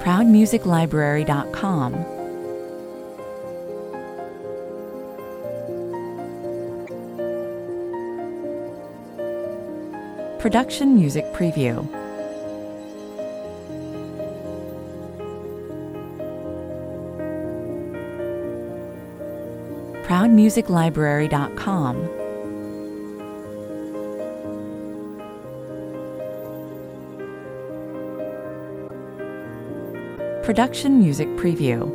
ProudMusicLibrary.com. Production Music Preview. ProudMusicLibrary.com. Production Music Preview.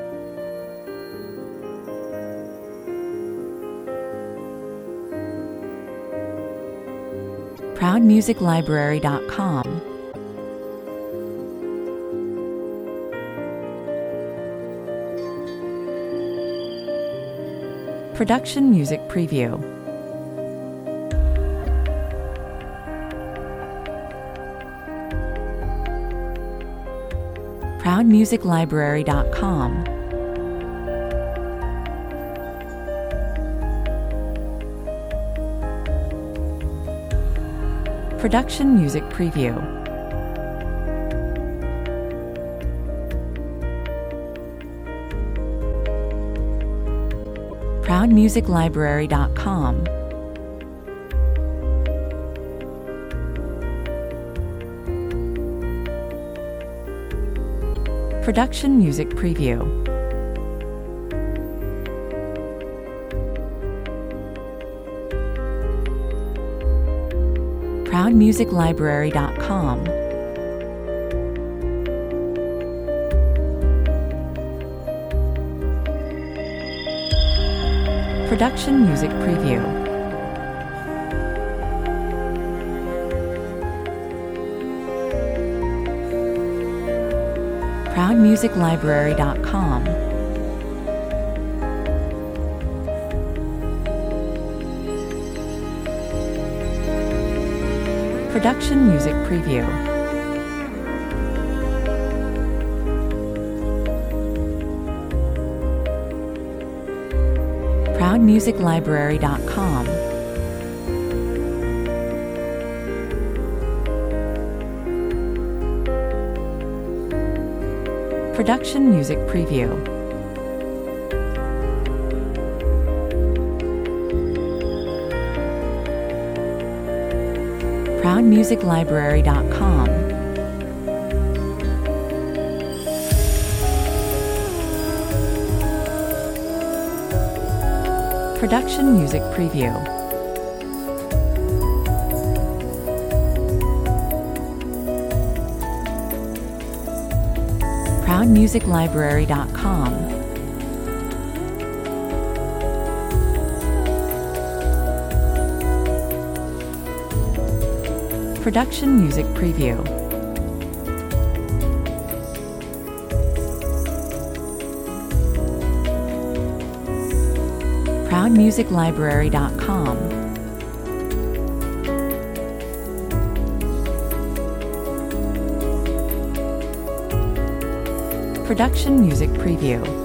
ProudMusicLibrary.com. Production Music Preview. ProudMusicLibrary.com. Production Music Preview. ProudMusicLibrary.com. Production Music Preview. ProudMusicLibrary.com. Production Music Preview. ProudMusicLibrary.com. Production Music Preview. ProudMusicLibrary.com. Production Music Preview. ProudMusicLibrary.com. Production Music Preview. ProudMusicLibrary.com. Production Music Preview. ProudMusicLibrary.com. Production Music Preview.